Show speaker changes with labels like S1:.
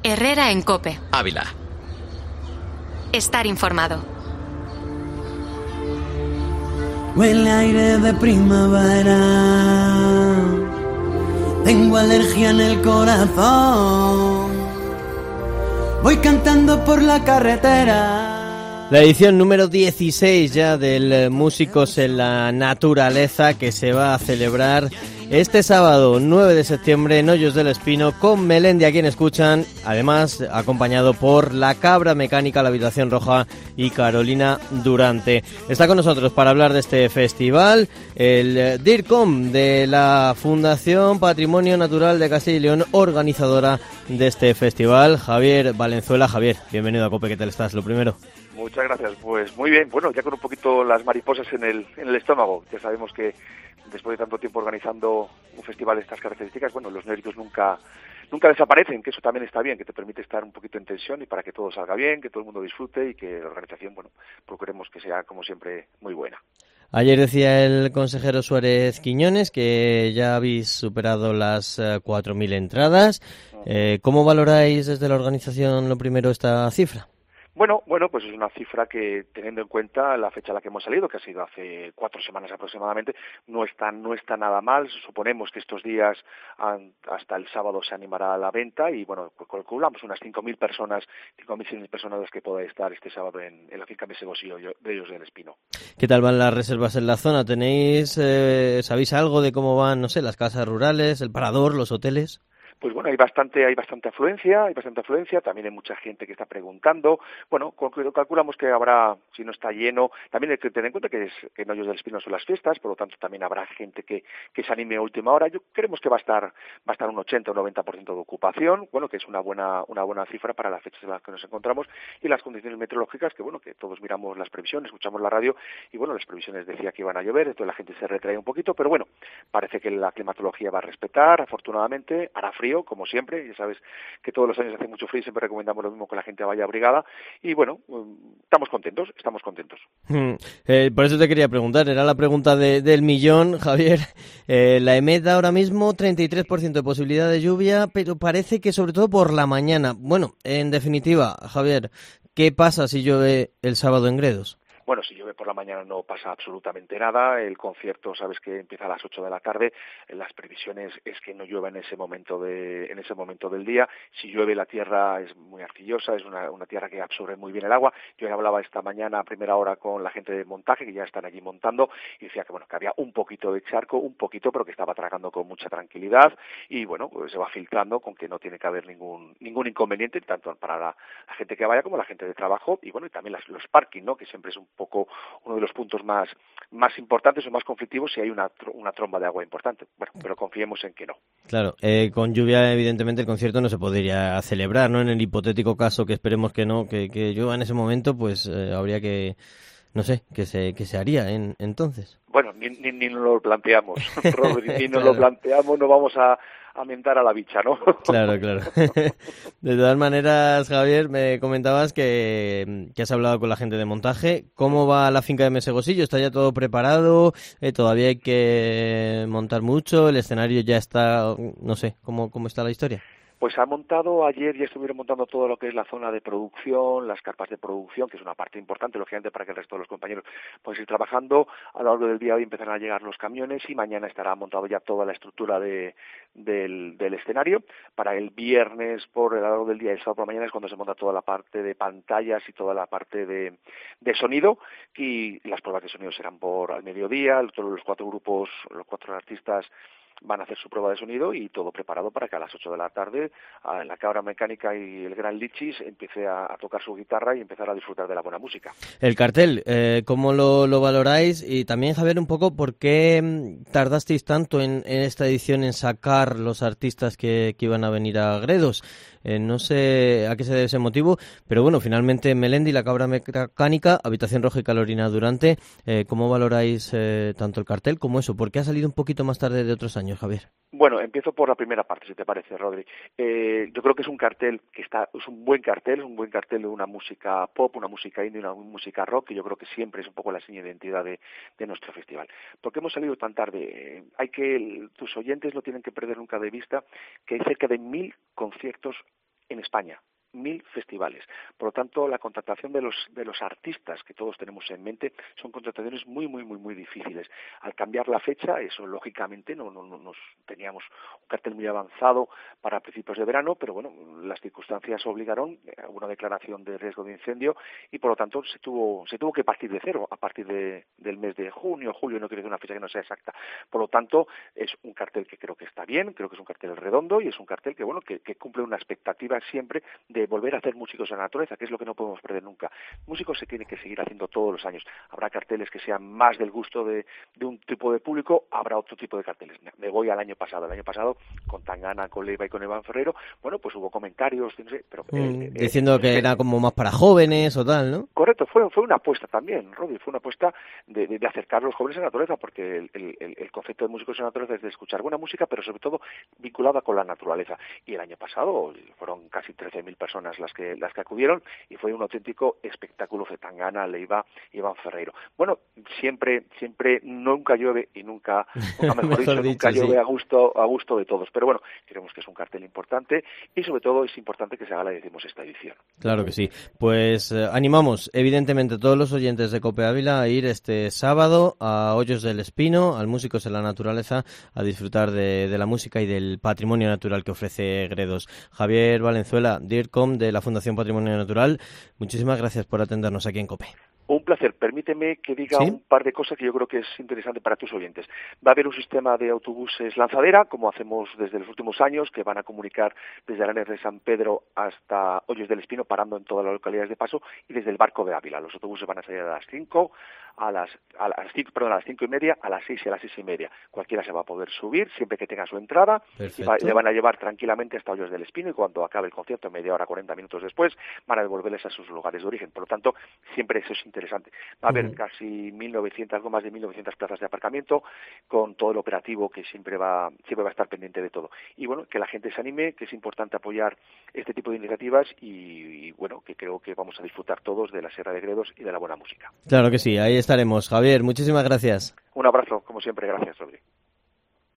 S1: Herrera en COPE.
S2: Ávila.
S1: Estar informado.
S3: Huele aire de primavera. Tengo alergia en el corazón. Voy cantando por la carretera.
S4: La edición número 16 ya del Músicos en la Naturaleza, que se va a celebrar este sábado 9 de septiembre en Hoyos del Espino, con Melendi, a quien escuchan, además acompañado por La Cabra Mecánica, La Habitación Roja y Carolina Durante. Está con nosotros para hablar de este festival el DIRCOM, de la Fundación Patrimonio Natural de Castilla y León, organizadora de este festival, Javier Valenzuela. Javier, bienvenido a COPE, ¿qué tal estás? Lo primero.
S5: Muchas gracias, pues muy bien, bueno, ya con un poquito las mariposas en el estómago. Ya sabemos que después de tanto tiempo organizando un festival de estas características, bueno, los nervios nunca desaparecen, que eso también está bien, que te permite estar un poquito en tensión y para que todo salga bien, que todo el mundo disfrute y que la organización, bueno, procuremos que sea, como siempre, muy buena.
S4: Ayer decía el consejero Suárez Quiñones que ya habéis superado las 4.000 entradas. ¿Cómo valoráis desde la organización, lo primero, esta cifra?
S5: Bueno, pues es una cifra que, teniendo en cuenta la fecha a la que hemos salido, que ha sido hace 4 semanas aproximadamente, no está nada mal. Suponemos que estos días hasta el sábado se animará la venta y, bueno, pues calculamos unas 5.000 personas, 5.100 personas las que puedan estar este sábado en la finca Mesegos y de Hoyos del Espino.
S4: ¿Qué tal van las reservas en la zona? ¿Sabéis algo de cómo van, no sé, las casas rurales, el parador, los hoteles?
S5: Pues bueno, hay bastante afluencia, también hay mucha gente que está preguntando. Bueno, calculamos que habrá, si no está lleno, también hay que tener en cuenta que en Hoyos del Espino son las fiestas, por lo tanto también habrá gente que se anime a última hora. Creemos que va a estar un 80 o 90% de ocupación, bueno, que es una buena cifra para las fechas en las que nos encontramos y las condiciones meteorológicas, que bueno, que todos miramos las previsiones, escuchamos la radio y bueno, las previsiones decía que iban a llover, entonces la gente se retrae un poquito, pero bueno, parece que la climatología va a respetar, afortunadamente, hará frío, como siempre, ya sabes que todos los años hace mucho frío y siempre recomendamos lo mismo, que la gente vaya abrigada y bueno, estamos contentos.
S4: Por eso te quería preguntar, era la pregunta del millón, Javier. La EMET da ahora mismo 33% de posibilidad de lluvia, pero parece que sobre todo por la mañana. Bueno, en definitiva, Javier, ¿qué pasa si llueve el sábado en Gredos?
S5: Bueno, si llueve por la mañana no pasa absolutamente nada. El concierto, sabes que empieza a las 8 de la tarde. Las previsiones es que no llueva en ese momento del día. Si llueve, la tierra es muy arcillosa, es una tierra que absorbe muy bien el agua. Yo hablaba esta mañana a primera hora con la gente de montaje, que ya están allí montando, y decía que bueno, que había un poquito de charco, pero que estaba tragando con mucha tranquilidad y bueno, pues se va filtrando con que no tiene que haber ningún inconveniente, tanto para la gente que vaya como la gente de trabajo y bueno, y también los parking, ¿no? Que siempre es un poco uno de los puntos más importantes o más conflictivos si hay una tromba de agua importante. Bueno, pero confiemos en que no.
S4: Claro, con lluvia evidentemente el concierto no se podría celebrar, ¿no? En el hipotético caso que esperemos que no, que llueva en ese momento, pues habría que, no sé, que se haría entonces.
S5: Bueno, ni nos lo planteamos, Rodri, ni nos lo planteamos, no vamos a mentar a la bicha, ¿no?
S4: Claro. De todas maneras, Javier, me comentabas que has hablado con la gente de montaje. ¿Cómo va la finca de Mesegosillo? ¿Está ya todo preparado? ¿Todavía hay que montar mucho? ¿El escenario ya está? No sé, ¿cómo está la historia?
S5: Pues ayer ya estuvieron montando todo lo que es la zona de producción, las carpas de producción, que es una parte importante, lógicamente, para que el resto de los compañeros puedan ir trabajando. A lo largo del día hoy empezarán a llegar los camiones y mañana estará montado ya toda la estructura del escenario. Para el viernes, a lo largo del día y el sábado por la mañana es cuando se monta toda la parte de pantallas y toda la parte de sonido, y las pruebas de sonido serán al mediodía. Todos los 4 grupos, los 4 artistas van a hacer su prueba de sonido y todo preparado para que a las 8 de la tarde la Cabra Mecánica y el Gran Lichis empiece a tocar su guitarra y empezar a disfrutar de la buena música.
S4: El cartel, ¿cómo lo valoráis? Y también, Javier, un poco, ¿por qué tardasteis tanto en esta edición en sacar los artistas que iban a venir a Gredos? No sé a qué se debe ese motivo, pero bueno, finalmente Melendi, La Cabra Mecánica, Habitación Roja y Carolina Durante. ¿Cómo valoráis tanto el cartel como eso? ¿Por qué ha salido un poquito más tarde de otros años, Javier?
S5: Bueno, empiezo por la primera parte, si te parece, Rodri. Yo creo que es un cartel es un buen cartel de una música pop, una música indie, una música rock, que yo creo que siempre es un poco la seña de identidad de nuestro festival. ¿Por qué hemos salido tan tarde? Tus oyentes no tienen que perder nunca de vista que hay cerca de 1.000 conciertos en España. 1000 festivales. Por lo tanto, la contratación de los artistas que todos tenemos en mente son contrataciones muy difíciles. Al cambiar la fecha, eso lógicamente nos teníamos un cartel muy avanzado para principios de verano, pero bueno, las circunstancias obligaron a una declaración de riesgo de incendio y por lo tanto se tuvo que partir de cero a partir del mes de junio, julio, no quiero decir una fecha que no sea exacta. Por lo tanto, es un cartel que creo que está bien, creo que es un cartel redondo y es un cartel que bueno que cumple una expectativa siempre de volver a hacer músicos en la naturaleza, que es lo que no podemos perder nunca. Músicos se tiene que seguir haciendo todos los años. Habrá carteles que sean más del gusto de un tipo de público, habrá otro tipo de carteles. Me voy al año pasado. El año pasado, con Tangana, con Leiva y con Iván Ferreiro, bueno, pues hubo comentarios, no sé, pero...
S4: diciendo que era como más para jóvenes o tal, ¿no?
S5: Correcto, fue una apuesta también, Rodi, fue una apuesta de acercar a los jóvenes a la naturaleza, porque el concepto de músicos en la naturaleza es de escuchar buena música, pero sobre todo vinculada con la naturaleza. Y el año pasado fueron casi 13.000 personas las que acudieron y fue un auténtico espectáculo de Tangana, Leiva y Iván Ferreiro. Bueno, siempre nunca llueve y nunca mejor dicho, nunca llueve a gusto de todos. Pero bueno, creemos que es un cartel importante y sobre todo es importante que se haga la 16ª edición.
S4: Claro que sí. Pues animamos evidentemente a todos los oyentes de COPE Ávila a ir este sábado a Hoyos del Espino, al Músicos en la Naturaleza, a disfrutar de la música y del patrimonio natural que ofrece Gredos. Javier Valenzuela, DIRCOM de la Fundación Patrimonio Natural, muchísimas gracias por atendernos aquí en COPE.
S5: Un placer. Permíteme que diga
S4: ¿Sí?
S5: un par de cosas que yo creo que es interesante para tus oyentes. Va a haber un sistema de autobuses lanzadera, como hacemos desde los últimos años, que van a comunicar desde Arenales de San Pedro hasta Hoyos del Espino, parando en todas las localidades de paso, y desde el Barco de Ávila. Los autobuses van a salir a las 5, a las 5:30, a las 6 y a las 6:30. Cualquiera se va a poder subir, siempre que tenga su entrada, y le van a llevar tranquilamente hasta Hoyos del Espino, y cuando acabe el concierto, media hora, 40 minutos después, van a devolverles a sus lugares de origen. Por lo tanto, siempre eso es interesante. Va a haber casi 1.900, algo más de 1.900 plazas de aparcamiento, con todo el operativo que siempre va a estar pendiente de todo. Y bueno, que la gente se anime, que es importante apoyar este tipo de iniciativas y bueno, que creo que vamos a disfrutar todos de la Sierra de Gredos y de la buena música.
S4: Claro que sí, ahí estaremos. Javier, muchísimas gracias.
S5: Un abrazo, como siempre, gracias, Rodri.